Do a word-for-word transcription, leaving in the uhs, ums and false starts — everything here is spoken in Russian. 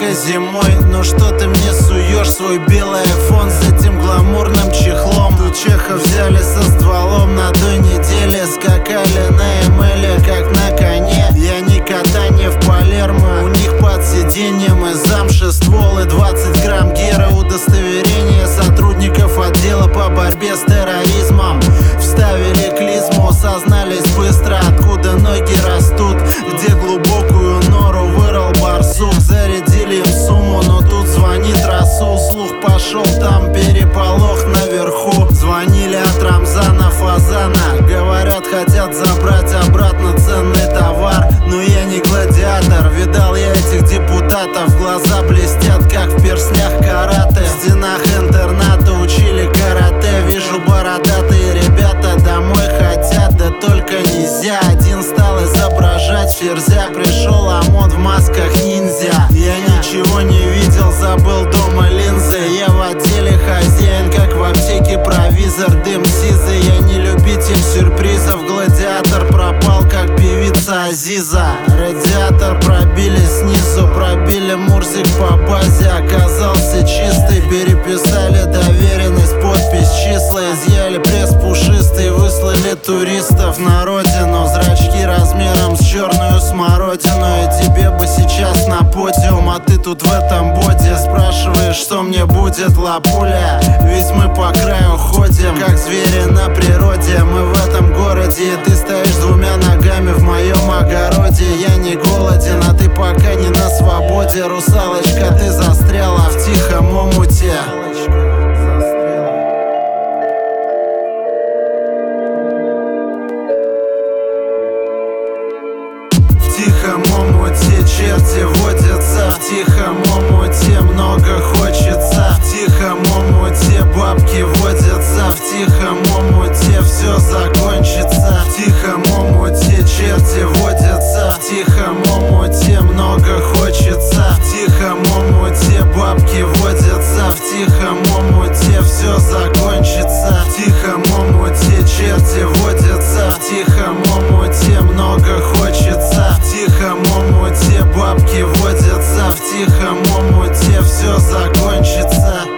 жарко зимой, но что ты мне суешь свой белый айфон с этим гламурным чехлом? Тут Чехов взяли со стволом, на той неделе скакали на Эмеле, как на коне. Я никогда не в Палермо, у них под сиденьем из замши ствол и двадцать грамм гера. Удостоверение сотрудников отдела по борьбе с терроризмом. Вставили клизму, сознались быстро, откуда ноги растут, где глубокую нору вырыл барсук. Зарядили им сумму, но тут звонит Расул. Слух пошел, там переполох наверху. Звонили от Рамзана Фазана, говорят, хотят забрать обратно ценный товар. Но я не гладиатор, видал я этих депутатов. Глаза блестят, как в перстнях карате. В стенах интерната учили карате. Вижу, бородатые ребята домой хотят, да только нельзя. Один стал изображать ферзя, пришел ОМОН в масках ниндзя. Я ничего не видел, забыл дома линзы. Я в отделе хозяин, как в аптеке провизор. Дым сизый, я не любитель сюрпризов. Гладиатор пропал, как певица Азиза. Радиатор пробили снизу, пробили Мурзик по базе. Оказался чистый, переписали доверенность, подпись, числа. Изъяли пресс пушистый, выслали туристов на родину. Зрачки размером с черную смородину. И тебе бы сейчас на подиум, а ты тут в этом боде спрашиваешь, что мне будет, лапуля. Ведь мы по краю ходим, как звери на природе. Мы в этом городе, и ты стоишь двумя ногами в моем огороде. Я не голоден, а ты пока не на свободе. Русалочка, ты застряла в тихом омуте. В тихом омуте черти водятся, в тихом омуте много хочется. В тихом омуте бабки водятся, в тихом омуте все закончится. В тихом омуте черти водятся, в тихом омуте много хочется. В тихом омуте бабки водятся, в тихом омуте все закончится. В тихом омуте черти водятся, в тихом омуте много хочется. В тихом омуте бабки водятся, в тихом омуте все закончится.